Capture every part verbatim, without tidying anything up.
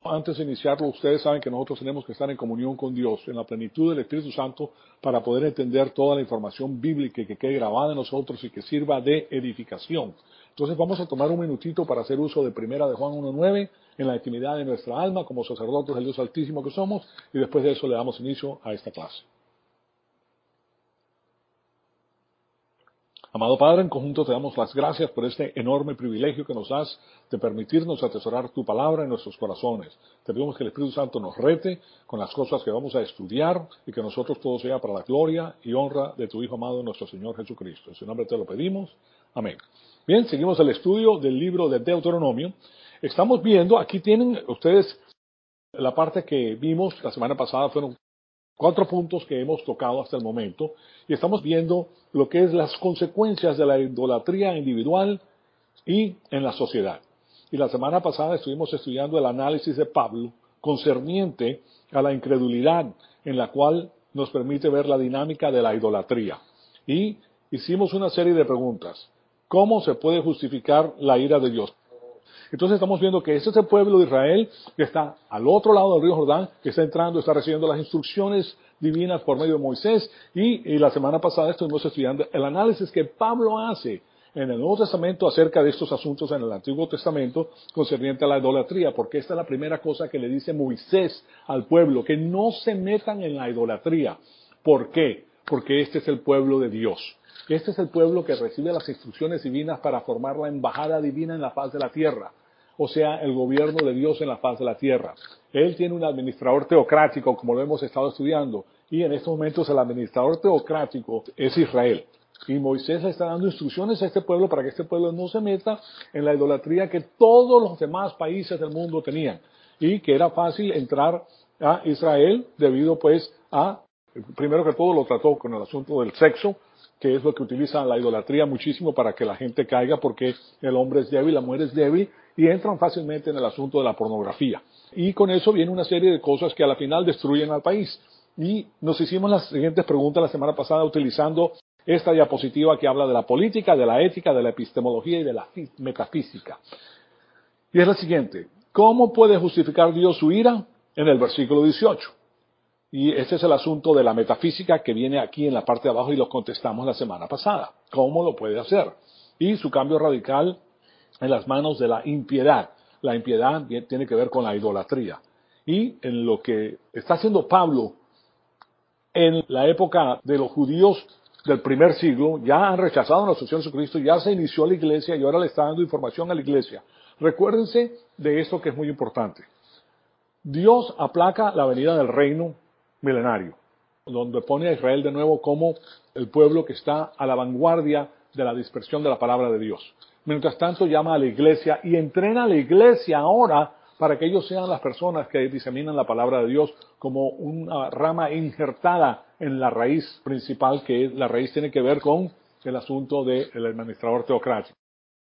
Antes de iniciarlo, ustedes saben que nosotros tenemos que estar en comunión con Dios, en la plenitud del Espíritu Santo, para poder entender toda la información bíblica que quede grabada en nosotros y que sirva de edificación. Entonces vamos a tomar un minutito para hacer uso de Primera de Juan uno nueve en la intimidad de nuestra alma, como sacerdotes del Dios Altísimo que somos, y después de eso le damos inicio a esta clase. Amado Padre, en conjunto te damos las gracias por este enorme privilegio que nos das de permitirnos atesorar tu palabra en nuestros corazones. Te pedimos que el Espíritu Santo nos rete con las cosas que vamos a estudiar y que nosotros todo sea para la gloria y honra de tu Hijo amado, nuestro Señor Jesucristo. En su nombre te lo pedimos. Amén. Bien, seguimos el estudio del libro de Deuteronomio. Estamos viendo, aquí tienen ustedes la parte que vimos la semana pasada, fueron cuatro puntos que hemos tocado hasta el momento, y estamos viendo lo que es las consecuencias de la idolatría individual y en la sociedad. Y la semana pasada estuvimos estudiando el análisis de Pablo concerniente a la incredulidad, en la cual nos permite ver la dinámica de la idolatría. Y hicimos una serie de preguntas. ¿Cómo se puede justificar la ira de Dios? Entonces estamos viendo que este es el pueblo de Israel que está al otro lado del río Jordán, que está entrando, está recibiendo las instrucciones divinas por medio de Moisés, y, y la semana pasada estuvimos estudiando el análisis que Pablo hace en el Nuevo Testamento acerca de estos asuntos en el Antiguo Testamento concerniente a la idolatría, porque esta es la primera cosa que le dice Moisés al pueblo, que no se metan en la idolatría. ¿Por qué? Porque este es el pueblo de Dios. Este es el pueblo que recibe las instrucciones divinas para formar la embajada divina en la faz de la tierra. O sea, el gobierno de Dios en la faz de la tierra. Él tiene un administrador teocrático, como lo hemos estado estudiando, y en estos momentos el administrador teocrático es Israel. Y Moisés le está dando instrucciones a este pueblo para que este pueblo no se meta en la idolatría que todos los demás países del mundo tenían, y que era fácil entrar a Israel debido pues a, primero que todo lo trató con el asunto del sexo, que es lo que utiliza la idolatría muchísimo para que la gente caiga, porque el hombre es débil, la mujer es débil, y entran fácilmente en el asunto de la pornografía. Y con eso viene una serie de cosas que a la final destruyen al país. Y nos hicimos las siguientes preguntas la semana pasada utilizando esta diapositiva que habla de la política, de la ética, de la epistemología y de la metafísica. Y es la siguiente: ¿cómo puede justificar Dios su ira? En el versículo dieciocho. Y ese es el asunto de la metafísica que viene aquí en la parte de abajo y lo contestamos la semana pasada. ¿Cómo lo puede hacer? Y su cambio radical en las manos de la impiedad. La impiedad tiene que ver con la idolatría. Y en lo que está haciendo Pablo en la época de los judíos del primer siglo, ya han rechazado a nuestro Señor Jesucristo, ya se inició la iglesia y ahora le está dando información a la iglesia. Recuérdense de esto que es muy importante. Dios aplaca la venida del reino milenario, donde pone a Israel de nuevo como el pueblo que está a la vanguardia de la dispersión de la palabra de Dios. Mientras tanto llama a la iglesia y entrena a la iglesia ahora para que ellos sean las personas que diseminan la palabra de Dios como una rama injertada en la raíz principal, que es, la raíz tiene que ver con el asunto del administrador teocrático.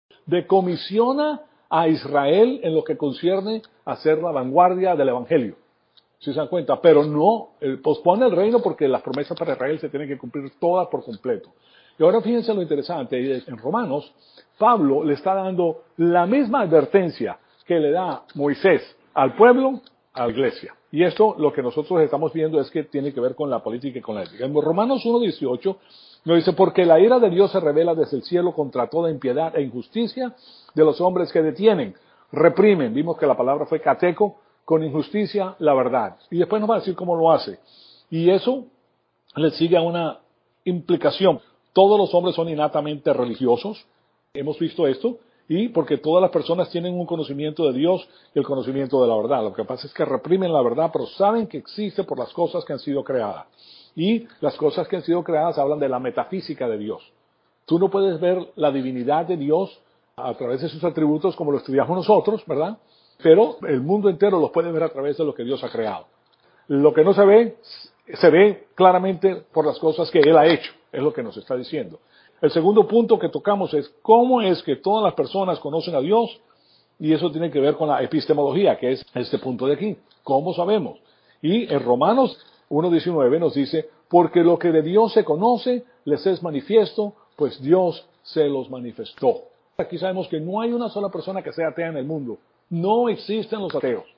Decomisiona a Israel en lo que concierne a ser la vanguardia del evangelio. Si se dan cuenta, pero no, eh, pospone el reino porque las promesas para Israel se tienen que cumplir todas por completo. Y ahora fíjense lo interesante, en Romanos, Pablo le está dando la misma advertencia que le da Moisés al pueblo, a la iglesia. Y esto, lo que nosotros estamos viendo es que tiene que ver con la política y con la ética. En Romanos uno dieciocho nos dice: porque la ira de Dios se revela desde el cielo contra toda impiedad e injusticia de los hombres que detienen, reprimen, vimos que la palabra fue cateco, con injusticia la verdad. Y después nos va a decir cómo lo hace. Y eso le sigue a una implicación. Todos los hombres son innatamente religiosos. Hemos visto esto. Y porque todas las personas tienen un conocimiento de Dios y el conocimiento de la verdad. Lo que pasa es que reprimen la verdad, pero saben que existe por las cosas que han sido creadas. Y las cosas que han sido creadas hablan de la metafísica de Dios. Tú no puedes ver la divinidad de Dios a través de sus atributos como lo estudiamos nosotros, ¿verdad? Pero el mundo entero los puede ver a través de lo que Dios ha creado. Lo que no se ve, se ve claramente por las cosas que Él ha hecho, es lo que nos está diciendo. El segundo punto que tocamos es cómo es que todas las personas conocen a Dios, y eso tiene que ver con la epistemología, que es este punto de aquí. ¿Cómo sabemos? Y en Romanos uno diecinueve nos dice: porque lo que de Dios se conoce les es manifiesto, pues Dios se los manifestó. Aquí sabemos que no hay una sola persona que sea atea en el mundo. No existen los ateos.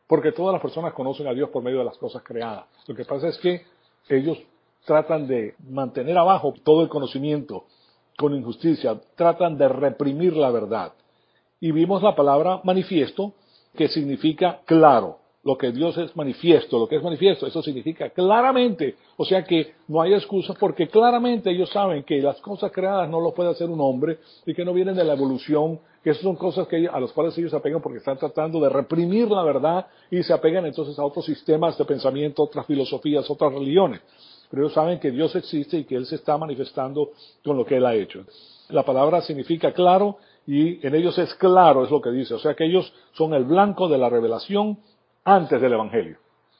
porque todas las personas conocen a Dios por medio de las cosas creadas. Lo que pasa es que ellos tratan de mantener abajo todo el conocimiento con injusticia, tratan de reprimir la verdad. Y vimos la palabra manifiesto, que significa claro. Lo que Dios es manifiesto, lo que es manifiesto, eso significa claramente. O sea que no hay excusas porque claramente ellos saben que las cosas creadas no lo puede hacer un hombre y que no vienen de la evolución, que esas son cosas que ellos, a las cuales ellos se apegan porque están tratando de reprimir la verdad y se apegan entonces a otros sistemas de pensamiento, otras filosofías, otras religiones. Pero ellos saben que Dios existe y que Él se está manifestando con lo que Él ha hecho. La palabra significa claro y en ellos es claro, es lo que dice. O sea que ellos son el blanco de la revelación antes del Evangelio.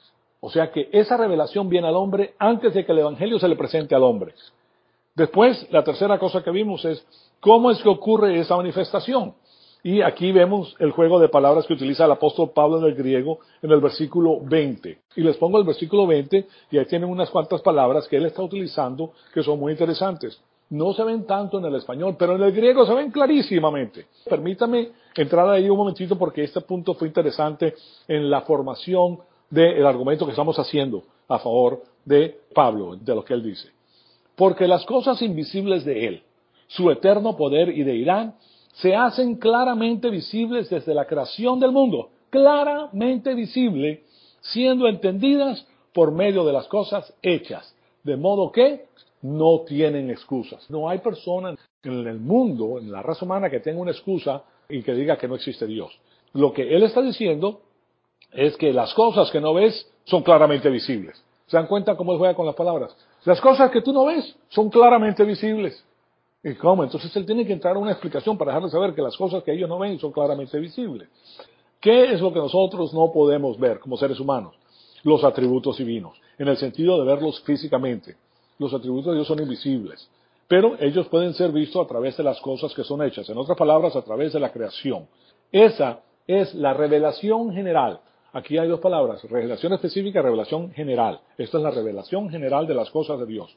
O sea que esa revelación viene al hombre antes de que el Evangelio se le presente al hombre. Después, la tercera cosa que vimos es cómo es que ocurre esa manifestación. Y aquí vemos el juego de palabras que utiliza el apóstol Pablo en el griego en el versículo veinte. Y les pongo el versículo veinte y ahí tienen unas cuantas palabras que él está utilizando que son muy interesantes. No se ven tanto en el español, pero en el griego se ven clarísimamente. Permítame entrar ahí un momentito porque este punto fue interesante en la formación del argumento que estamos haciendo a favor de Pablo, de lo que él dice. Porque las cosas invisibles de él, su eterno poder y deidad, se hacen claramente visibles desde la creación del mundo, claramente visible, siendo entendidas por medio de las cosas hechas, de modo que no tienen excusas. No hay persona en el mundo, en la raza humana, que tenga una excusa y que diga que no existe Dios. Lo que él está diciendo es que las cosas que no ves son claramente visibles. ¿Se dan cuenta cómo él juega con las palabras? Las cosas que tú no ves son claramente visibles. ¿Y cómo? Entonces él tiene que entrar a una explicación para dejarles saber que las cosas que ellos no ven son claramente visibles. ¿Qué es lo que nosotros no podemos ver como seres humanos? Los atributos divinos, en el sentido de verlos físicamente. Los atributos de Dios son invisibles, pero ellos pueden ser vistos a través de las cosas que son hechas. En otras palabras, a través de la creación. Esa es la revelación general. Aquí hay dos palabras, revelación específica y revelación general. Esta es la revelación general de las cosas de Dios.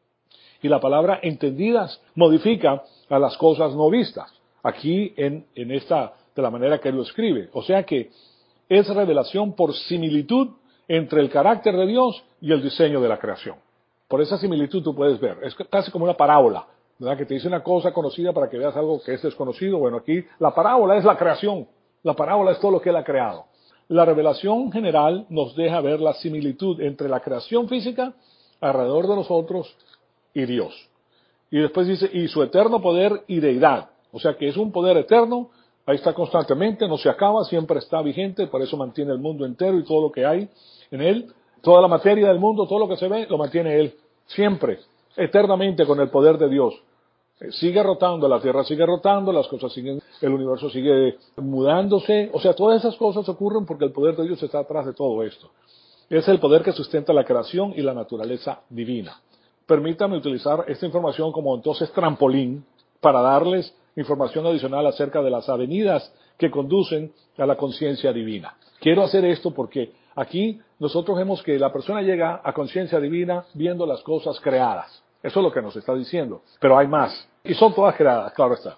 Y la palabra entendidas modifica a las cosas no vistas. Aquí en, en esta, de la manera que él lo escribe. O sea que es revelación por similitud entre el carácter de Dios y el diseño de la creación. Por esa similitud tú puedes ver. Es casi como una parábola, ¿verdad? Que te dice una cosa conocida para que veas algo que es desconocido. Bueno, aquí la parábola es la creación. La parábola es todo lo que él ha creado. La revelación general nos deja ver la similitud entre la creación física alrededor de nosotros y Dios. Y después dice, y su eterno poder y deidad. O sea que es un poder eterno, ahí está constantemente, no se acaba, siempre está vigente, por eso mantiene el mundo entero y todo lo que hay en él. Toda la materia del mundo, todo lo que se ve, lo mantiene él. Siempre, eternamente con el poder de Dios. Sigue rotando, la tierra sigue rotando, las cosas siguen, el universo sigue mudándose. O sea, todas esas cosas ocurren porque el poder de Dios está atrás de todo esto. Es el poder que sustenta la creación y la naturaleza divina. Permítame utilizar esta información como entonces trampolín para darles información adicional acerca de las avenidas que conducen a la conciencia divina. Quiero hacer esto porque aquí nosotros vemos que la persona llega a conciencia divina viendo las cosas creadas. Eso es lo que nos está diciendo. Pero hay más. Y son todas creadas, claro está.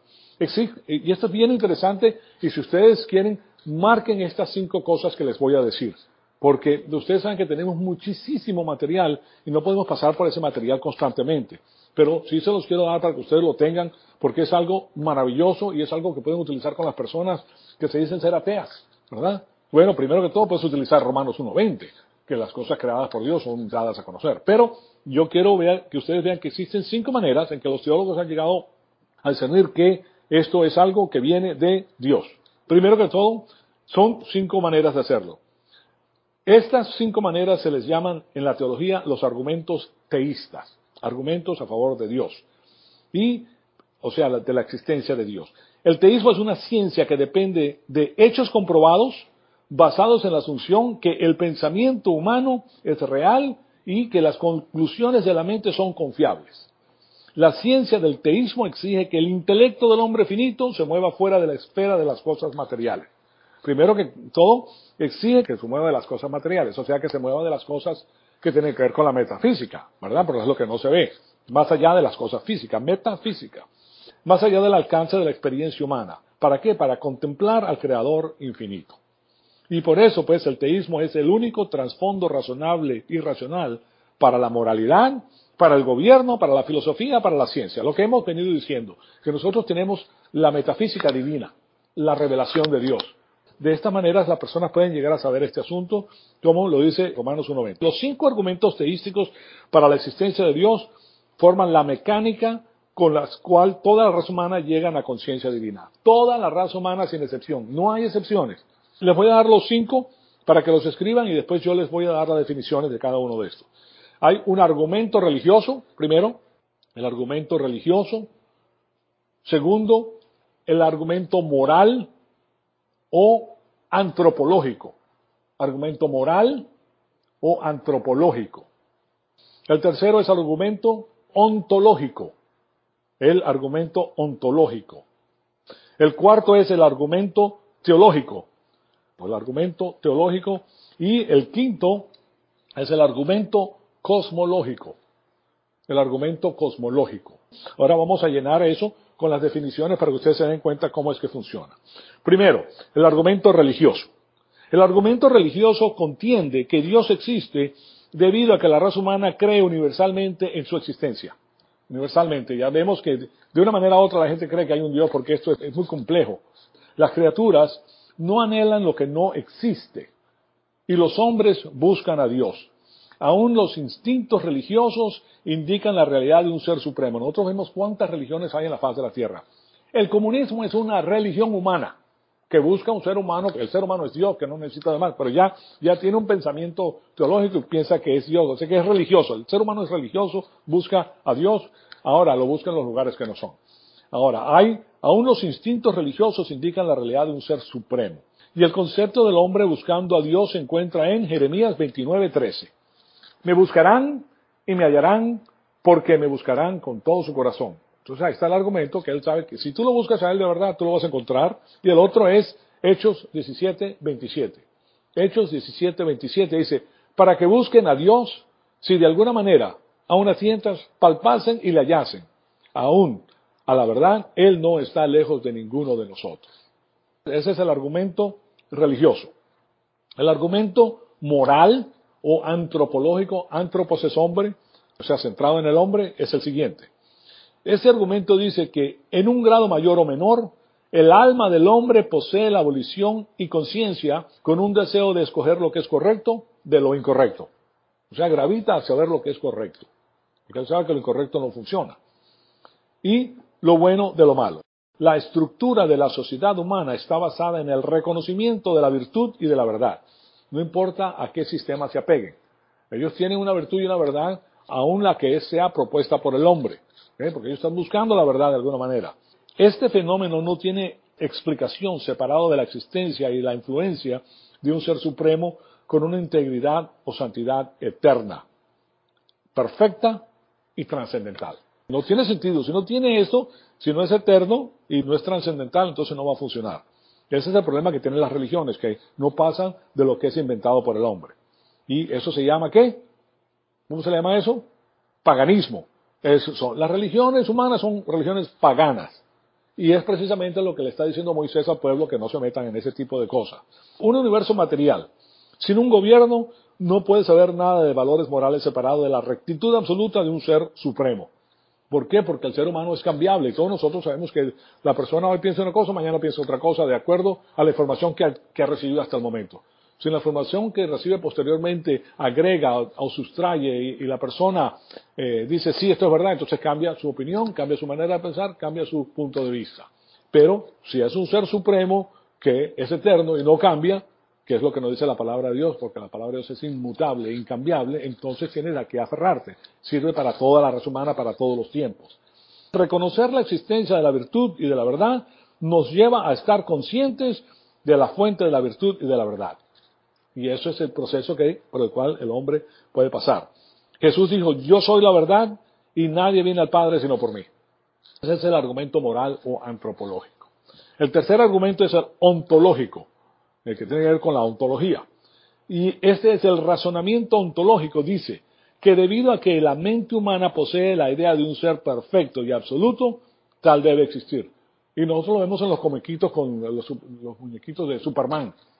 Y esto es bien interesante y si ustedes quieren, marquen estas cinco cosas que les voy a decir. Porque ustedes saben que tenemos muchísimo material y no podemos pasar por ese material constantemente. Pero sí se los quiero dar para que ustedes lo tengan porque es algo maravilloso y es algo que pueden utilizar con las personas que se dicen ser ateas, ¿verdad? Bueno, primero que todo puedes utilizar Romanos uno veinte, que las cosas creadas por Dios son dadas a conocer. Pero yo quiero ver, que ustedes vean que existen cinco maneras en que los teólogos han llegado a discernir que esto es algo que viene de Dios. Primero que todo, son cinco maneras de hacerlo. Estas cinco maneras se les llaman en la teología los argumentos teístas, argumentos a favor de Dios, y, o sea, de la existencia de Dios. El teísmo es una ciencia que depende de hechos comprobados, basados en la asunción que el pensamiento humano es real y que las conclusiones de la mente son confiables. La ciencia del teísmo exige que el intelecto del hombre finito se mueva fuera de la esfera de las cosas materiales. Primero que todo, exige que se mueva de las cosas materiales, o sea, que se mueva de las cosas que tienen que ver con la metafísica, ¿verdad? Porque es lo que no se ve, más allá de las cosas físicas, metafísica, más allá del alcance de la experiencia humana. ¿Para qué? Para contemplar al Creador infinito. Y por eso, pues, el teísmo es el único trasfondo razonable y racional para la moralidad, para el gobierno, para la filosofía, para la ciencia. Lo que hemos venido diciendo, que nosotros tenemos la metafísica divina, la revelación de Dios. De esta manera las personas pueden llegar a saber este asunto, como lo dice Romanos uno veinte. Los cinco argumentos teísticos para la existencia de Dios forman la mecánica con la cual toda la raza humana llega a la conciencia divina. Toda la raza humana sin excepción, no hay excepciones. Les voy a dar los cinco para que los escriban y después yo les voy a dar las definiciones de cada uno de estos. Hay un argumento religioso, primero, el argumento religioso. Segundo, el argumento moral o antropológico. Argumento moral o antropológico. El tercero es el argumento ontológico. El argumento ontológico. El cuarto es el argumento teológico. El argumento teológico. Y el quinto es el argumento cosmológico. El argumento cosmológico. Ahora vamos a llenar eso con las definiciones para que ustedes se den cuenta cómo es que funciona. Primero, el argumento religioso. El argumento religioso contiende que Dios existe debido a que la raza humana cree universalmente en su existencia. Universalmente. Ya vemos que de una manera u otra la gente cree que hay un Dios porque esto es, es muy complejo. Las criaturas no anhelan lo que no existe y los hombres buscan a Dios. Aún los instintos religiosos indican la realidad de un ser supremo. Nosotros vemos cuántas religiones hay en la faz de la tierra. El comunismo es una religión humana que busca un ser humano, el ser humano es Dios, que no necesita de más, pero ya, ya tiene un pensamiento teológico y piensa que es Dios, o sea que es religioso. El ser humano es religioso, busca a Dios, ahora lo busca en los lugares que no son. Ahora, hay, aún los instintos religiosos indican la realidad de un ser supremo. Y el concepto del hombre buscando a Dios se encuentra en Jeremías veintinueve trece. Me buscarán y me hallarán porque me buscarán con todo su corazón. Entonces ahí está el argumento que él sabe que si tú lo buscas a él de verdad, tú lo vas a encontrar. Y el otro es Hechos diecisiete veintisiete. Hechos diecisiete veintisiete dice, para que busquen a Dios, si de alguna manera aún a tientas palpasen y le hallasen. Aún, a la verdad, él no está lejos de ninguno de nosotros. Ese es el argumento religioso. El argumento moral o antropológico, antropos es hombre, o sea, centrado en el hombre, es el siguiente. Ese argumento dice que en un grado mayor o menor, el alma del hombre posee la volición y conciencia con un deseo de escoger lo que es correcto de lo incorrecto. O sea, gravita hacia ver lo que es correcto, porque él sabe que lo incorrecto no funciona. Y lo bueno de lo malo. La estructura de la sociedad humana está basada en el reconocimiento de la virtud y de la verdad. No importa a qué sistema se apeguen. Ellos tienen una virtud y una verdad, aun la que sea propuesta por el hombre. ¿eh? Porque ellos están buscando la verdad de alguna manera. Este fenómeno no tiene explicación separado de la existencia y la influencia de un ser supremo con una integridad o santidad eterna, perfecta y trascendental. No tiene sentido. Si no tiene esto, si no es eterno y no es trascendental, entonces no va a funcionar. Ese es el problema que tienen las religiones, que no pasan de lo que es inventado por el hombre. ¿Y eso se llama qué? ¿Cómo se le llama eso? Paganismo. Eso son, las religiones humanas son religiones paganas. Y es precisamente lo que le está diciendo Moisés al pueblo, que no se metan en ese tipo de cosas. Un universo material. Sin un gobierno no puede saber nada de valores morales separados de la rectitud absoluta de un ser supremo. ¿Por qué? Porque el ser humano es cambiable y todos nosotros sabemos que la persona hoy piensa una cosa, mañana piensa otra cosa, de acuerdo a la información que ha, que ha recibido hasta el momento. Si la información que recibe posteriormente agrega o, o sustrae y, y la persona eh, dice sí, esto es verdad, entonces cambia su opinión, cambia su manera de pensar, cambia su punto de vista. Pero si es un ser supremo que es eterno y no cambia, que es lo que nos dice la palabra de Dios, porque la palabra de Dios es inmutable, incambiable, entonces tienes a qué aferrarte. Sirve para toda la raza humana, para todos los tiempos. Reconocer la existencia de la virtud y de la verdad nos lleva a estar conscientes de la fuente de la virtud y de la verdad. Y eso es el proceso que, por el cual el hombre puede pasar. Jesús dijo, yo soy la verdad y nadie viene al Padre sino por mí. Ese es el argumento moral o antropológico. El tercer argumento es el ontológico, el que tiene que ver con la ontología. Y este es el razonamiento ontológico, dice que debido a que la mente humana posee la idea de un ser perfecto y absoluto, tal debe existir. Y nosotros lo vemos en los comiquitos con los, los muñequitos de Superman.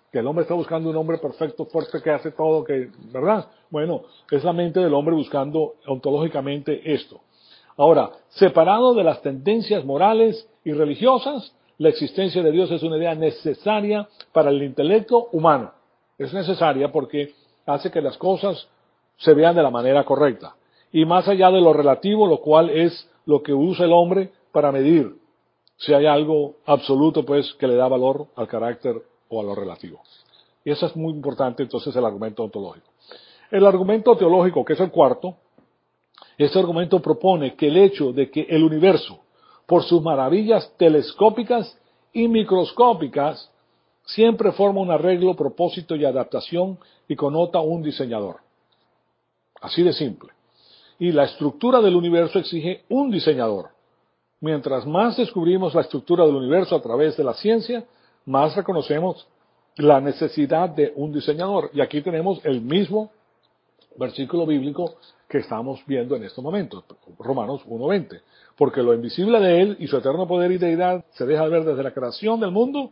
Que el hombre está buscando un hombre perfecto, fuerte, que hace todo, que, ¿verdad? Bueno, es la mente del hombre buscando ontológicamente esto. Ahora, separado de las tendencias morales y religiosas, la existencia de Dios es una idea necesaria para el intelecto humano. Es necesaria porque hace que las cosas se vean de la manera correcta. Y más allá de lo relativo, lo cual es lo que usa el hombre para medir si hay algo absoluto, pues, que le da valor al carácter o a lo relativo. Y eso es muy importante, entonces, el argumento ontológico. El argumento teológico, que es el cuarto, este argumento propone que el hecho de que el universo, por sus maravillas telescópicas y microscópicas, siempre forma un arreglo, propósito y adaptación y connota un diseñador. Así de simple. Y la estructura del universo exige un diseñador. Mientras más descubrimos la estructura del universo a través de la ciencia, más reconocemos la necesidad de un diseñador. Y aquí tenemos el mismo versículo bíblico que estamos viendo en estos momentos, Romanos uno veinte. Porque lo invisible de Él y su eterno poder y deidad se deja ver desde la creación del mundo,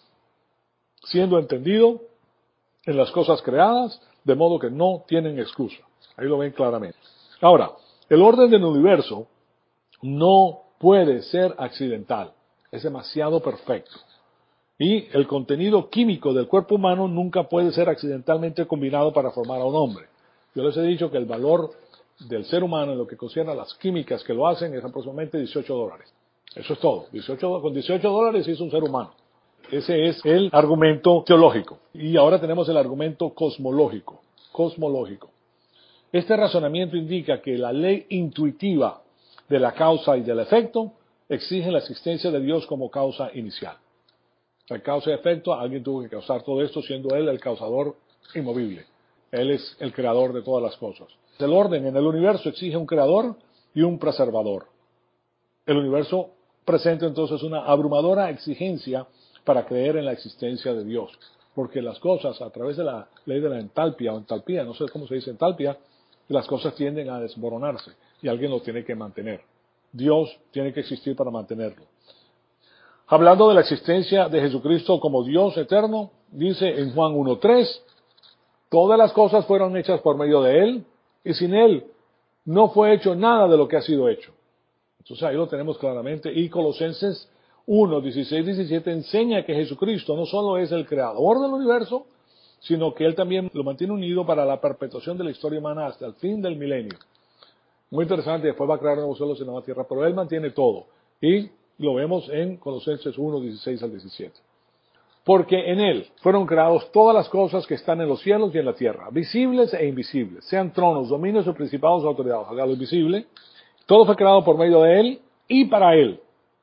siendo entendido en las cosas creadas, de modo que no tienen excusa. Ahí lo ven claramente. Ahora, el orden del universo no puede ser accidental, es demasiado perfecto. Y el contenido químico del cuerpo humano nunca puede ser accidentalmente combinado para formar a un hombre. Yo les he dicho que el valor del ser humano en lo que concierne a las químicas que lo hacen es aproximadamente dieciocho dólares. Eso es todo. dieciocho, con dieciocho dólares es un ser humano. Ese es el argumento teológico. Y ahora tenemos el argumento cosmológico. Cosmológico. Este razonamiento indica que la ley intuitiva de la causa y del efecto exige la existencia de Dios como causa inicial. La causa y efecto, alguien tuvo que causar todo esto siendo Él el causador inmovible. Él es el creador de todas las cosas. El orden en el universo exige un creador y un preservador. El universo presenta entonces una abrumadora exigencia para creer en la existencia de Dios. Porque las cosas, a través de la ley de la entalpia o entalpía, no sé cómo se dice entalpia, las cosas tienden a desmoronarse y alguien lo tiene que mantener. Dios tiene que existir para mantenerlo. Hablando de la existencia de Jesucristo como Dios eterno, dice en Juan uno tres, todas las cosas fueron hechas por medio de Él, y sin Él no fue hecho nada de lo que ha sido hecho. Entonces ahí lo tenemos claramente. Y Colosenses uno, dieciséis, diecisiete enseña que Jesucristo no solo es el creador del universo, sino que Él también lo mantiene unido para la perpetuación de la historia humana hasta el fin del milenio. Muy interesante, después va a crear nuevos cielos y nueva tierra, pero Él mantiene todo. Y lo vemos en Colosenses uno, dieciséis al diecisiete. Porque en Él fueron creados todas las cosas que están en los cielos y en la tierra, visibles e invisibles, sean tronos, dominios o principados o autoridades. O sea, lo invisible, todo fue creado por medio de Él y para Él.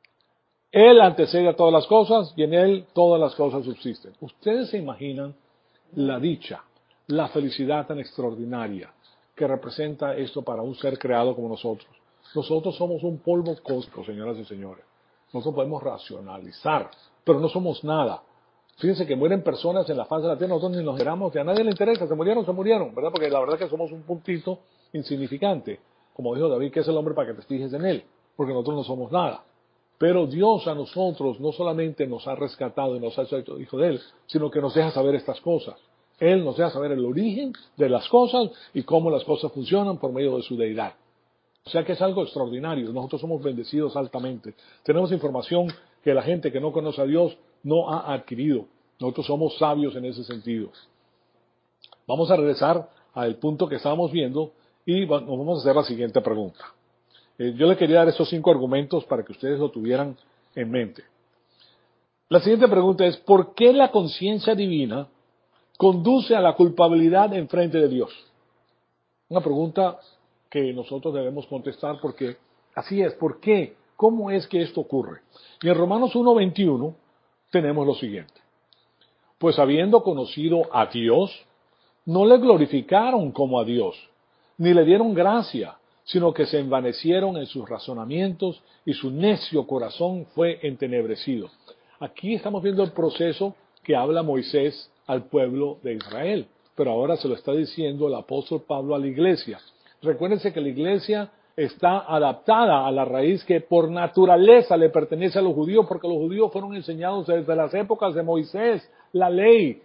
Él antecede a todas las cosas y en Él todas las cosas subsisten. ¿Ustedes se imaginan la dicha, la felicidad tan extraordinaria que representa esto para un ser creado como nosotros? Nosotros somos un polvo cósmico, señoras y señores. Nosotros podemos racionalizar, pero no somos nada. Fíjense que mueren personas en la faz de la tierra, nosotros ni nos enteramos, a nadie le interesa, se murieron, se murieron, ¿verdad? Porque la verdad es que somos un puntito insignificante. Como dijo David, que es el hombre para que te fijes en él, porque nosotros no somos nada. Pero Dios a nosotros no solamente nos ha rescatado y nos ha hecho hijo de Él, sino que nos deja saber estas cosas. Él nos deja saber el origen de las cosas y cómo las cosas funcionan por medio de su deidad. O sea que es algo extraordinario. Nosotros somos bendecidos altamente. Tenemos información que la gente que no conoce a Dios no ha adquirido. Nosotros somos sabios en ese sentido. Vamos a regresar al punto que estábamos viendo y nos vamos a hacer la siguiente pregunta. Eh, yo le quería dar estos cinco argumentos para que ustedes lo tuvieran en mente. La siguiente pregunta es, ¿por qué la conciencia divina conduce a la culpabilidad en frente de Dios? Una pregunta que nosotros debemos contestar porque así es. ¿Por qué? ¿Cómo es que esto ocurre? Y en Romanos uno veintiuno tenemos lo siguiente. Pues habiendo conocido a Dios, no le glorificaron como a Dios, ni le dieron gracia, sino que se envanecieron en sus razonamientos y su necio corazón fue entenebrecido. Aquí estamos viendo el proceso que habla Moisés al pueblo de Israel, pero ahora se lo está diciendo el apóstol Pablo a la iglesia. Recuérdense que la iglesia está adaptada a la raíz que por naturaleza le pertenece a los judíos, porque los judíos fueron enseñados desde las épocas de Moisés, la ley.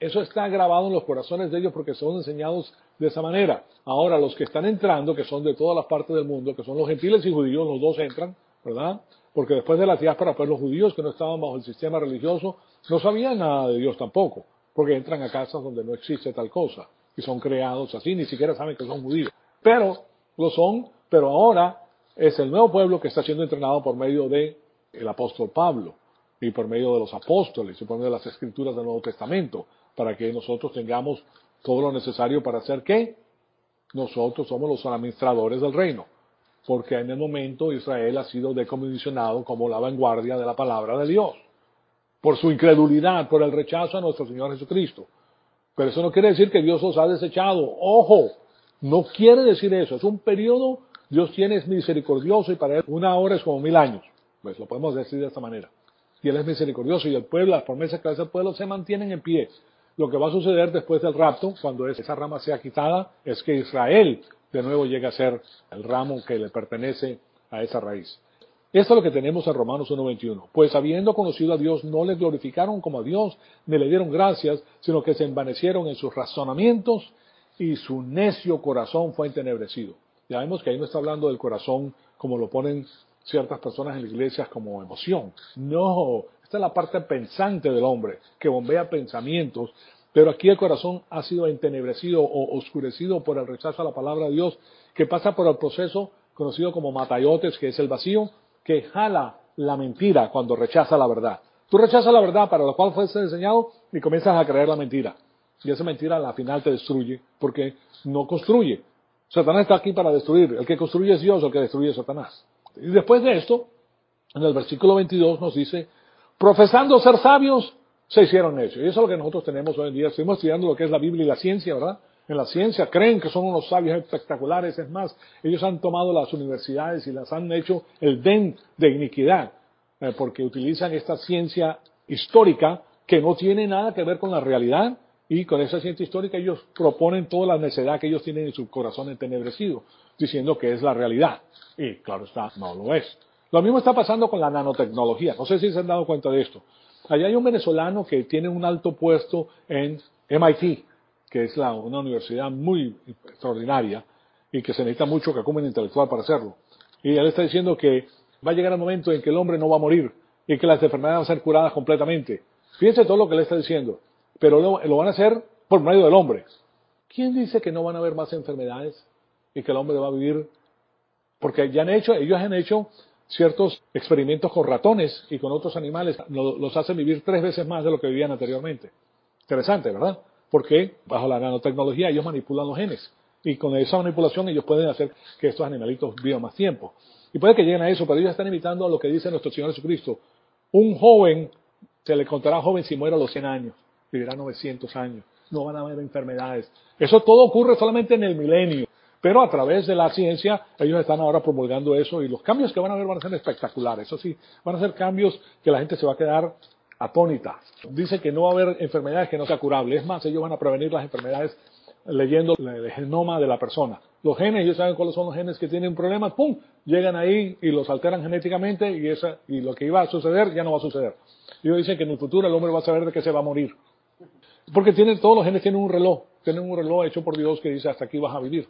Eso está grabado en los corazones de ellos porque son enseñados de esa manera. Ahora, los que están entrando, que son de todas las partes del mundo, que son los gentiles y judíos, los dos entran, ¿verdad? Porque después de la diáspora, pues los judíos que no estaban bajo el sistema religioso no sabían nada de Dios tampoco, porque entran a casas donde no existe tal cosa y son creados así, ni siquiera saben que son judíos. Pero lo son, pero ahora es el nuevo pueblo que está siendo entrenado por medio de el apóstol Pablo y por medio de los apóstoles y por medio de las escrituras del Nuevo Testamento, para que nosotros tengamos todo lo necesario para hacer ¿qué? Nosotros somos los administradores del reino, porque en el momento Israel ha sido decomisionado como la vanguardia de la palabra de Dios, por su incredulidad, por el rechazo a nuestro Señor Jesucristo. Pero eso no quiere decir que Dios los ha desechado. ¡Ojo! No quiere decir eso. Es un periodo, Dios tiene es misericordioso y para Él una hora es como mil años. Pues lo podemos decir de esta manera. Y Él es misericordioso y el pueblo, las promesas que hace el pueblo se mantienen en pie. Lo que va a suceder después del rapto, cuando esa rama sea quitada, es que Israel de nuevo llega a ser el ramo que le pertenece a esa raíz. Esto es lo que tenemos en Romanos uno veintiuno. Pues habiendo conocido a Dios, no le glorificaron como a Dios, ni le dieron gracias, sino que se envanecieron en sus razonamientos y su necio corazón fue entenebrecido. Ya vemos que ahí no está hablando del corazón como lo ponen ciertas personas en las iglesias como emoción. No, esta es la parte pensante del hombre, que bombea pensamientos, pero aquí el corazón ha sido entenebrecido o oscurecido por el rechazo a la palabra de Dios, que pasa por el proceso conocido como matayotes, que es el vacío, que jala la mentira cuando rechaza la verdad. Tú rechazas la verdad para la cual fuiste enseñado y comienzas a creer la mentira. Y esa mentira al final te destruye porque no construye. Satanás está aquí para destruir. El que construye es Dios, el que destruye es Satanás. Y después de esto, en el versículo veintidós nos dice, profesando ser sabios, se hicieron necios. Y eso es lo que nosotros tenemos hoy en día. Estamos estudiando lo que es la Biblia y la ciencia, ¿verdad? En la ciencia creen que son unos sabios espectaculares. Es más, ellos han tomado las universidades y las han hecho el den de iniquidad, eh, porque utilizan esta ciencia histórica que no tiene nada que ver con la realidad, y con esa ciencia histórica ellos proponen toda la necedad que ellos tienen en su corazón entenebrecido, diciendo que es la realidad. Y claro está, no lo es. Lo mismo está pasando con la nanotecnología. No sé si se han dado cuenta de esto. Allá hay un venezolano que tiene un alto puesto en M I T, que es la, una universidad muy extraordinaria y que se necesita mucho cacumen intelectual para hacerlo. Y él está diciendo que va a llegar el momento en que el hombre no va a morir y que las enfermedades van a ser curadas completamente. Fíjense todo lo que le está diciendo, pero lo, lo van a hacer por medio del hombre. ¿Quién dice que no van a haber más enfermedades y que el hombre va a vivir? Porque ya han hecho, ellos han hecho ciertos experimentos con ratones y con otros animales, los hacen vivir tres veces más de lo que vivían anteriormente. Interesante, ¿verdad? Porque bajo la nanotecnología ellos manipulan los genes y con esa manipulación ellos pueden hacer que estos animalitos vivan más tiempo. Y puede que lleguen a eso, pero ellos están imitando a lo que dice nuestro Señor Jesucristo. Un joven, se le contará joven si muere a los cien años, vivirá novecientos años, no van a haber enfermedades. Eso todo ocurre solamente en el milenio. Pero a través de la ciencia, ellos están ahora promulgando eso y los cambios que van a ver van a ser espectaculares. Eso sí, van a ser cambios que la gente se va a quedar atónita. Dice que no va a haber enfermedades que no sean curables. Es más, ellos van a prevenir las enfermedades leyendo el genoma de la persona. Los genes, ellos saben cuáles son los genes que tienen problemas, ¡pum! Llegan ahí y los alteran genéticamente y, esa, y lo que iba a suceder ya no va a suceder. Ellos dicen que en el futuro el hombre va a saber de qué se va a morir. Porque tienen, todos los genes tienen un reloj. Tienen un reloj hecho por Dios que dice hasta aquí vas a vivir.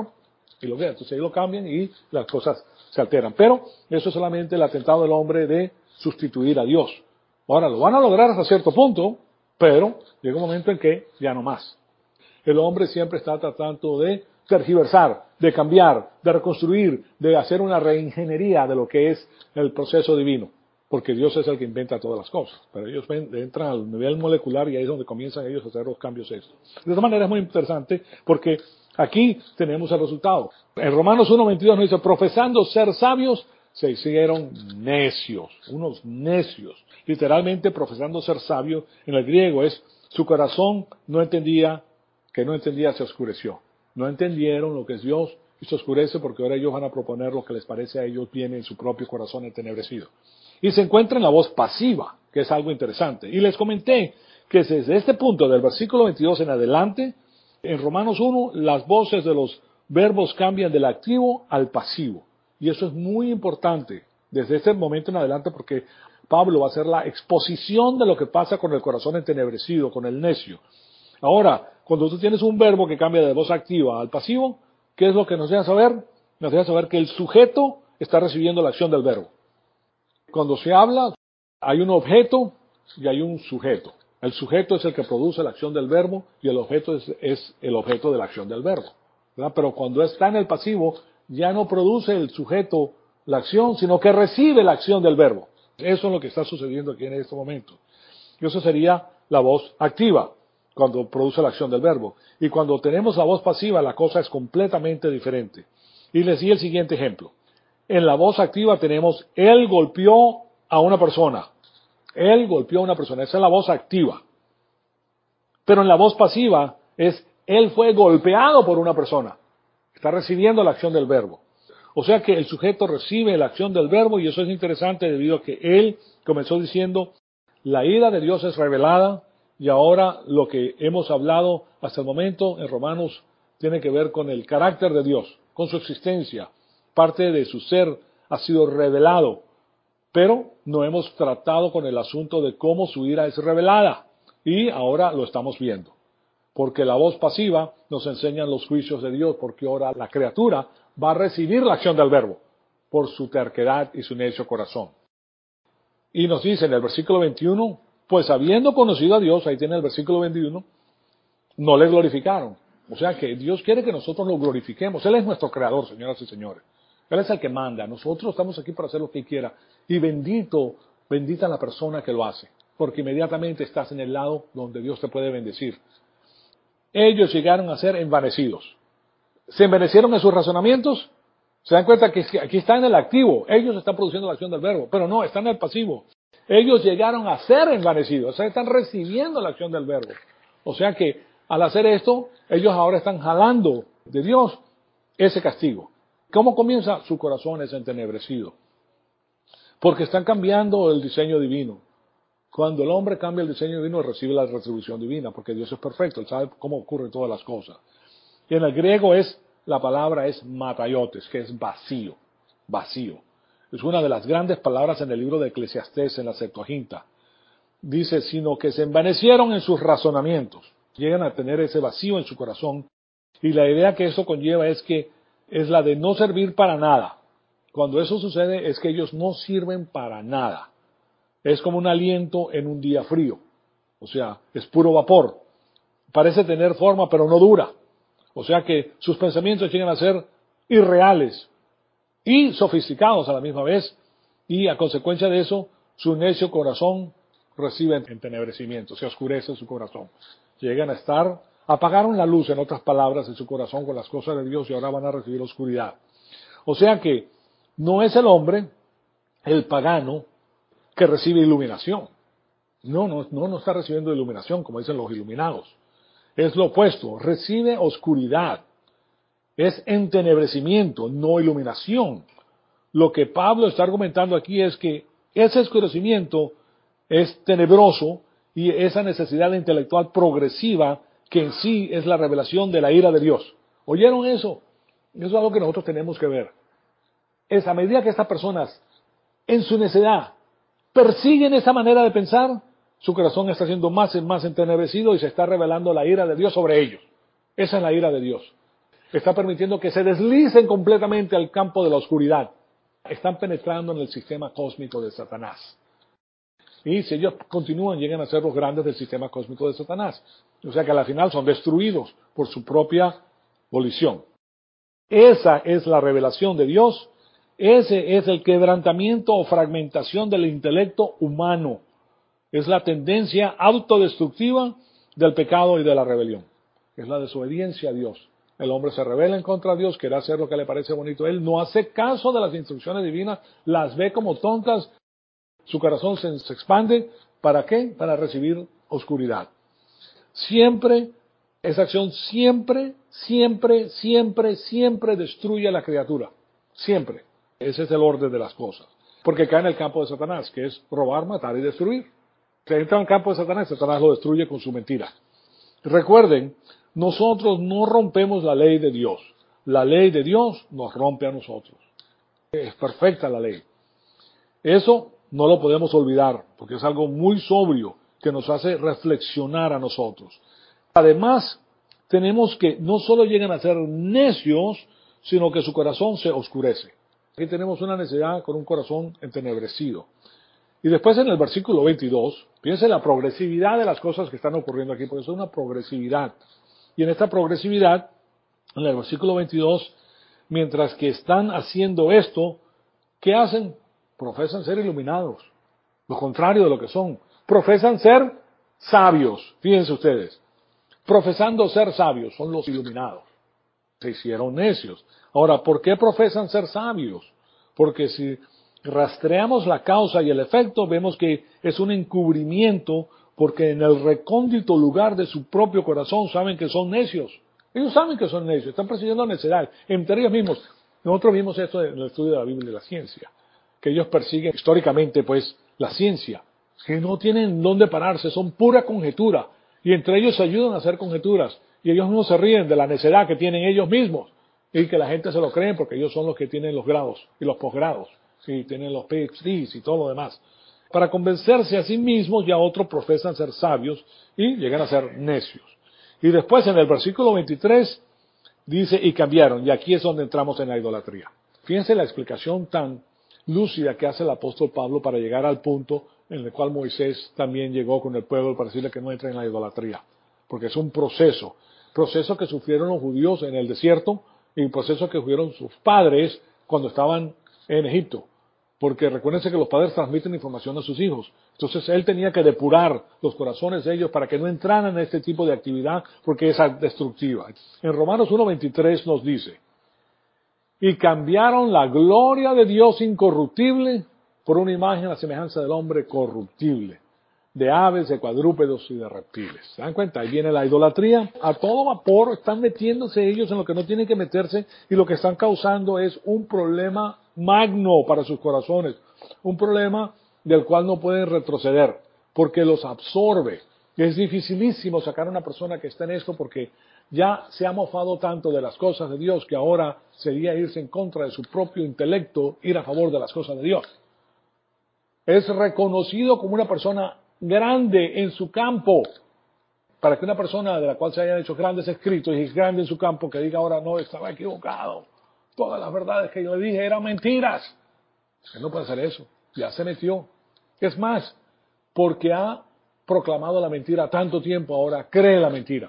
Y lo que entonces ellos lo cambian y las cosas se alteran. Pero eso es solamente el atentado del hombre de sustituir a Dios. Ahora, lo van a lograr hasta cierto punto, pero llega un momento en que ya no más. El hombre siempre está tratando de tergiversar, de cambiar, de reconstruir, de hacer una reingeniería de lo que es el proceso divino. Porque Dios es el que inventa todas las cosas. Pero ellos ven, entran al nivel molecular y ahí es donde comienzan ellos a hacer los cambios estos. De esta manera es muy interesante porque aquí tenemos el resultado. En Romanos uno veintidós nos dice, profesando ser sabios, se hicieron necios, unos necios. Literalmente profesando ser sabios, en el griego es, su corazón no entendía, que no entendía se oscureció. No entendieron lo que es Dios y se oscurece porque ahora ellos van a proponer lo que les parece a ellos bien en su propio corazón entenebrecido. Y se encuentra en la voz pasiva, que es algo interesante. Y les comenté que desde este punto, del versículo veintidós en adelante, en Romanos uno, las voces de los verbos cambian del activo al pasivo. Y eso es muy importante desde este momento en adelante porque Pablo va a hacer la exposición de lo que pasa con el corazón entenebrecido, con el necio. Ahora, cuando tú tienes un verbo que cambia de voz activa al pasivo, ¿qué es lo que nos deja saber? Nos deja saber que el sujeto está recibiendo la acción del verbo. Cuando se habla, hay un objeto y hay un sujeto. El sujeto es el que produce la acción del verbo y el objeto es, es el objeto de la acción del verbo, ¿verdad? Pero cuando está en el pasivo, ya no produce el sujeto la acción, sino que recibe la acción del verbo. Eso es lo que está sucediendo aquí en este momento. Y eso sería la voz activa, cuando produce la acción del verbo. Y cuando tenemos la voz pasiva, la cosa es completamente diferente. Y les di el siguiente ejemplo. En la voz activa tenemos, él golpeó a una persona. Él golpeó a una persona. Esa es la voz activa. Pero en la voz pasiva es, él fue golpeado por una persona. Está recibiendo la acción del verbo. O sea que el sujeto recibe la acción del verbo y eso es interesante debido a que él comenzó diciendo, la ira de Dios es revelada y ahora lo que hemos hablado hasta el momento en Romanos tiene que ver con el carácter de Dios, con su existencia. Parte de su ser ha sido revelado, pero no hemos tratado con el asunto de cómo su ira es revelada y ahora lo estamos viendo. Porque la voz pasiva nos enseña los juicios de Dios, porque ahora la criatura va a recibir la acción del verbo por su terquedad y su necio corazón. Y nos dice en el versículo veintiuno, pues habiendo conocido a Dios, ahí tiene el versículo veintiuno, no le glorificaron. O sea que Dios quiere que nosotros lo glorifiquemos. Él es nuestro creador, señoras y señores. Él es el que manda. Nosotros estamos aquí para hacer lo que Él quiera. Y bendito, bendita la persona que lo hace, porque inmediatamente estás en el lado donde Dios te puede bendecir. Ellos llegaron a ser envanecidos. ¿Se envanecieron en sus razonamientos? Se dan cuenta que aquí está en el activo. Ellos están produciendo la acción del verbo, pero no, están en el pasivo. Ellos llegaron a ser envanecidos, o sea, están recibiendo la acción del verbo. O sea que al hacer esto, ellos ahora están jalando de Dios ese castigo. ¿Cómo comienza? Su corazón es entenebrecido. Porque están cambiando el diseño divino. Cuando el hombre cambia el diseño divino, recibe la retribución divina, porque Dios es perfecto, Él sabe cómo ocurren todas las cosas. Y en el griego es, la palabra es mataiotes, que es vacío, vacío. Es una de las grandes palabras en el libro de Eclesiastés, en la Septuaginta. Dice, sino que se envanecieron en sus razonamientos. Llegan a tener ese vacío en su corazón. Y la idea que eso conlleva es que es la de no servir para nada. Cuando eso sucede es que ellos no sirven para nada. Es como un aliento en un día frío. O sea, es puro vapor. Parece tener forma, pero no dura. O sea que sus pensamientos llegan a ser irreales y sofisticados a la misma vez. Y a consecuencia de eso, su necio corazón recibe entenebrecimiento, se oscurece su corazón. Llegan a estar, apagaron la luz, en otras palabras, en su corazón con las cosas de Dios y ahora van a recibir oscuridad. O sea que no es el hombre, el pagano, que recibe iluminación. No, no, no, no está recibiendo iluminación, como dicen los iluminados. Es lo opuesto, recibe oscuridad. Es entenebrecimiento, no iluminación. Lo que Pablo está argumentando aquí es que ese oscurecimiento es tenebroso y esa necesidad intelectual progresiva que en sí es la revelación de la ira de Dios. ¿Oyeron eso? Eso es algo que nosotros tenemos que ver. Es a medida que estas personas, en su necedad, persiguen esa manera de pensar, su corazón está siendo más y más entenebrecido y se está revelando la ira de Dios sobre ellos. Esa es la ira de Dios. Está permitiendo que se deslicen completamente al campo de la oscuridad. Están penetrando en el sistema cósmico de Satanás. Y si ellos continúan, llegan a ser los grandes del sistema cósmico de Satanás. O sea que al final son destruidos por su propia volición. Esa es la revelación de Dios. Ese es el quebrantamiento o fragmentación del intelecto humano. Es la tendencia autodestructiva del pecado y de la rebelión. Es la desobediencia a Dios. El hombre se rebela en contra de Dios, quiere hacer lo que le parece bonito. Él no hace caso de las instrucciones divinas, las ve como tontas. Su corazón se, se expande. ¿Para qué? Para recibir oscuridad. Siempre, esa acción siempre, siempre, siempre, siempre destruye a la criatura. Siempre. Ese es el orden de las cosas. Porque cae en el campo de Satanás, que es robar, matar y destruir. Se entra en el campo de Satanás, Satanás lo destruye con su mentira. Recuerden, nosotros no rompemos la ley de Dios. La ley de Dios nos rompe a nosotros. Es perfecta la ley. Eso no lo podemos olvidar, porque es algo muy sobrio que nos hace reflexionar a nosotros. Además, tenemos que no solo llegan a ser necios, sino que su corazón se oscurece. Aquí tenemos una necedad con un corazón entenebrecido. Y después en el versículo veintidós, piensen la progresividad de las cosas que están ocurriendo aquí, porque es una progresividad. Y en esta progresividad, en el versículo veintidós, mientras que están haciendo esto, ¿qué hacen? Profesan ser iluminados. Lo contrario de lo que son. Profesan ser sabios. Fíjense ustedes. Profesando ser sabios, son los iluminados. Se hicieron necios. Ahora, ¿por qué profesan ser sabios? Porque si rastreamos la causa y el efecto, vemos que es un encubrimiento, porque en el recóndito lugar de su propio corazón saben que son necios. Ellos saben que son necios, están persiguiendo necedad. Entre ellos mismos, nosotros vimos esto en el estudio de la Biblia y la ciencia, que ellos persiguen históricamente, pues, la ciencia, que no tienen dónde pararse, son pura conjetura. Y entre ellos se ayudan a hacer conjeturas. Y ellos mismos se ríen de la necedad que tienen ellos mismos. Y que la gente se lo cree porque ellos son los que tienen los grados y los posgrados. Y tienen los P H Ds y todo lo demás. Para convencerse a sí mismos, ya otros profesan ser sabios y llegan a ser necios. Y después en el versículo veintitrés dice, y cambiaron. Y aquí es donde entramos en la idolatría. Fíjense la explicación tan lúcida que hace el apóstol Pablo para llegar al punto en el cual Moisés también llegó con el pueblo para decirle que no entre en la idolatría, porque es un proceso, proceso que sufrieron los judíos en el desierto y proceso que sufrieron sus padres cuando estaban en Egipto, porque recuérdense que los padres transmiten información a sus hijos, entonces él tenía que depurar los corazones de ellos para que no entraran en este tipo de actividad, porque es destructiva. En Romanos uno veintitrés nos dice, y cambiaron la gloria de Dios incorruptible por una imagen a la semejanza del hombre corruptible, de aves, de cuadrúpedos y de reptiles. ¿Se dan cuenta? Ahí viene la idolatría. A todo vapor están metiéndose ellos en lo que no tienen que meterse y lo que están causando es un problema magno para sus corazones, un problema del cual no pueden retroceder, porque los absorbe. Es dificilísimo sacar a una persona que está en esto porque ya se ha mofado tanto de las cosas de Dios que ahora sería irse en contra de su propio intelecto, ir a favor de las cosas de Dios. Es reconocido como una persona grande en su campo. Para que una persona de la cual se hayan hecho grandes escritos y es grande en su campo, que diga ahora no, estaba equivocado. Todas las verdades que yo le dije eran mentiras. Él no puede hacer eso. Ya se metió. Es más, porque ha proclamado la mentira tanto tiempo, ahora cree la mentira.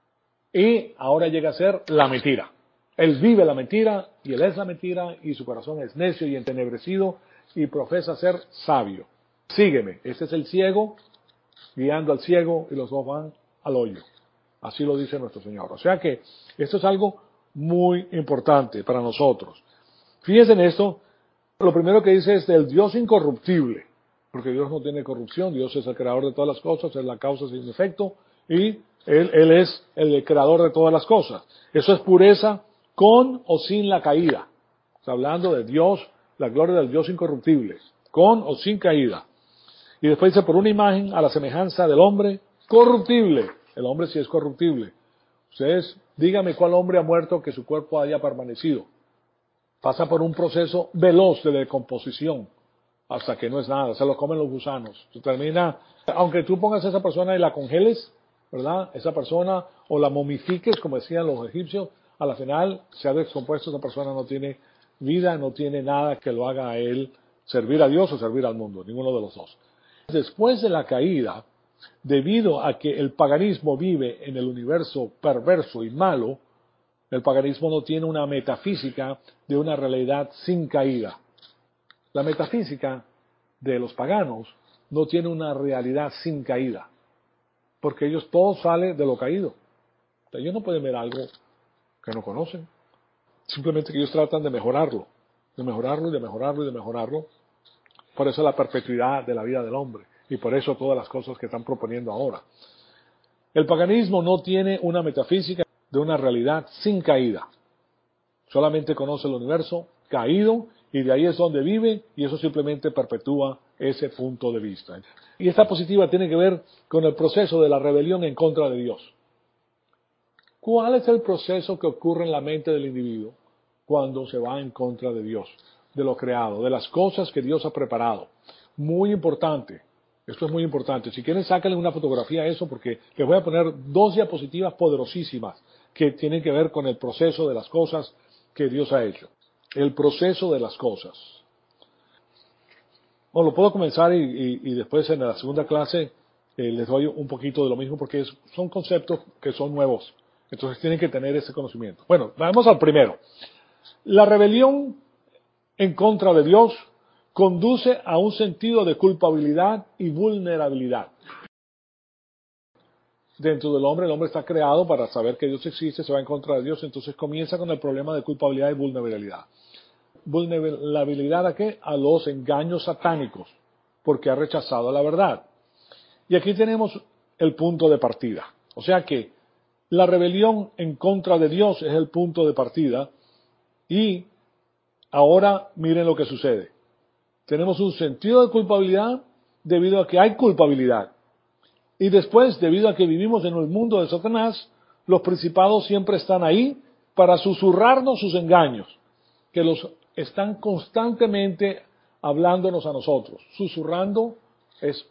Y ahora llega a ser la mentira. Él vive la mentira y él es la mentira y su corazón es necio y entenebrecido y profesa ser sabio. Sígueme. Este es el ciego guiando al ciego y los dos van al hoyo. Así lo dice nuestro Señor. O sea que esto es algo muy importante para nosotros. Fíjense en esto. Lo primero que dice es del Dios incorruptible. Porque Dios no tiene corrupción. Dios es el creador de todas las cosas. Es la causa sin efecto. Y Él, él es el creador de todas las cosas. Eso es pureza con o sin la caída. Está hablando de Dios, la gloria del Dios incorruptible. Con o sin caída. Y después dice, por una imagen a la semejanza del hombre corruptible. El hombre sí es corruptible. Ustedes, díganme cuál hombre ha muerto que su cuerpo haya permanecido. Pasa por un proceso veloz de decomposición hasta que no es nada. Se lo comen los gusanos. Se termina, aunque tú pongas a esa persona y la congeles, ¿verdad? Esa persona, o la momifiques, como decían los egipcios, a la final se ha descompuesto, esa persona no tiene vida, no tiene nada que lo haga a él servir a Dios o servir al mundo, ninguno de los dos. Después de la caída, debido a que el paganismo vive en el universo perverso y malo, el paganismo no tiene una metafísica de una realidad sin caída. La metafísica de los paganos no tiene una realidad sin caída, porque ellos todo sale de lo caído. Ellos no pueden ver algo que no conocen, simplemente que ellos tratan de mejorarlo, de mejorarlo y de mejorarlo y de mejorarlo. Por eso la perpetuidad de la vida del hombre y por eso todas las cosas que están proponiendo ahora. El paganismo no tiene una metafísica de una realidad sin caída. Solamente conoce el universo caído y de ahí es donde vive y eso simplemente perpetúa ese punto de vista. Y esta positiva tiene que ver con el proceso de la rebelión en contra de Dios. ¿Cuál es el proceso que ocurre en la mente del individuo cuando se va en contra de Dios, de lo creado, de las cosas que Dios ha preparado? Muy importante. Esto es muy importante. Si quieren, sáquenle una fotografía a eso porque les voy a poner dos diapositivas poderosísimas que tienen que ver con el proceso de las cosas que Dios ha hecho. El proceso de las cosas. Bueno, lo puedo comenzar y, y, y después en la segunda clase eh, les doy un poquito de lo mismo porque es, son conceptos que son nuevos. Entonces tienen que tener ese conocimiento. Bueno, vamos al primero. La rebelión en contra de Dios conduce a un sentido de culpabilidad y vulnerabilidad. Dentro del hombre, el hombre está creado para saber que Dios existe, se va en contra de Dios, entonces comienza con el problema de culpabilidad y vulnerabilidad. ¿Vulnerabilidad a qué? A los engaños satánicos, porque ha rechazado la verdad. Y aquí tenemos el punto de partida. O sea que la rebelión en contra de Dios es el punto de partida y ahora miren lo que sucede. Tenemos un sentido de culpabilidad debido a que hay culpabilidad. Y después, debido a que vivimos en el mundo de Satanás, los principados siempre están ahí para susurrarnos sus engaños, que los están constantemente hablándonos a nosotros. Susurrando es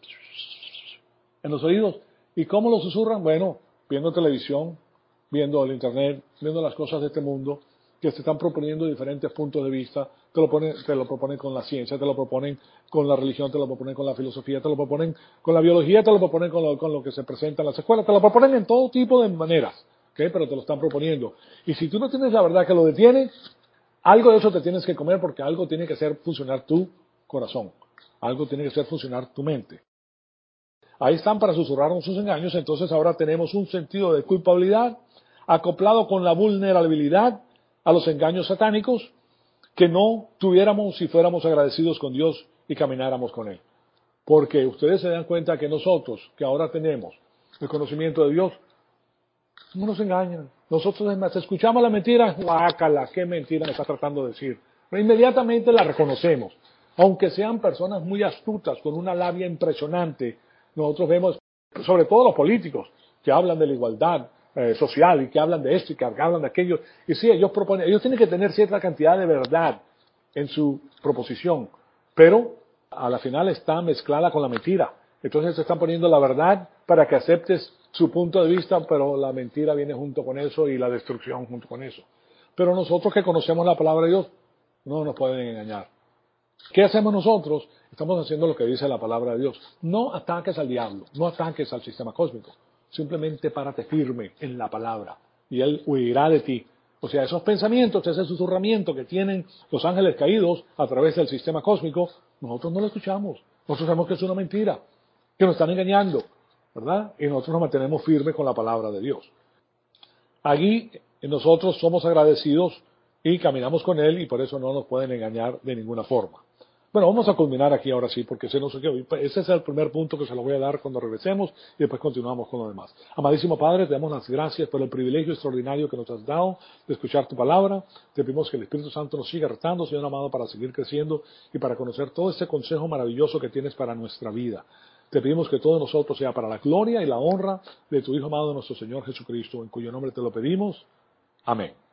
en los oídos. ¿Y cómo lo susurran? Bueno, viendo televisión, viendo el internet, viendo las cosas de este mundo, que se están proponiendo diferentes puntos de vista, te lo, ponen, te lo proponen con la ciencia, te lo proponen con la religión, te lo proponen con la filosofía, te lo proponen con la biología, te lo proponen con lo, con lo que se presenta en las escuelas, te lo proponen en todo tipo de maneras, ¿okay? Pero te lo están proponiendo. Y si tú no tienes la verdad que lo detiene, algo de eso te tienes que comer porque algo tiene que hacer funcionar tu corazón, algo tiene que hacer funcionar tu mente. Ahí están para susurrarnos sus engaños, entonces ahora tenemos un sentido de culpabilidad acoplado con la vulnerabilidad a los engaños satánicos que no tuviéramos si fuéramos agradecidos con Dios y camináramos con Él. Porque ustedes se dan cuenta que nosotros, que ahora tenemos el conocimiento de Dios, no nos engañan. Nosotros además escuchamos la mentira, guácala, qué mentira me está tratando de decir. Pero inmediatamente la reconocemos. Aunque sean personas muy astutas, con una labia impresionante, nosotros vemos, sobre todo los políticos, que hablan de la igualdad eh, social y que hablan de esto y que hablan de aquello. Y sí, ellos proponen, ellos tienen que tener cierta cantidad de verdad en su proposición, pero a la final está mezclada con la mentira. Entonces se están poniendo la verdad para que aceptes su punto de vista, pero la mentira viene junto con eso y la destrucción junto con eso. Pero nosotros que conocemos la palabra de Dios, no nos pueden engañar. ¿Qué hacemos nosotros? Estamos haciendo lo que dice la palabra de Dios. No ataques al diablo, no ataques al sistema cósmico. Simplemente párate firme en la palabra y él huirá de ti. O sea, esos pensamientos, ese susurramiento que tienen los ángeles caídos a través del sistema cósmico, nosotros no lo escuchamos. Nosotros sabemos que es una mentira, que nos están engañando, ¿verdad? Y nosotros nos mantenemos firmes con la palabra de Dios. Allí nosotros somos agradecidos y caminamos con Él y por eso no nos pueden engañar de ninguna forma. Bueno, vamos a culminar aquí ahora sí, porque ese, no sé qué, ese es el primer punto que se lo voy a dar cuando regresemos y después continuamos con lo demás. Amadísimo Padre, te damos las gracias por el privilegio extraordinario que nos has dado de escuchar tu palabra. Te pedimos que el Espíritu Santo nos siga retando, Señor amado, para seguir creciendo y para conocer todo este consejo maravilloso que tienes para nuestra vida. Te pedimos que todo nosotros sea para la gloria y la honra de tu Hijo amado, nuestro Señor Jesucristo, en cuyo nombre te lo pedimos. Amén.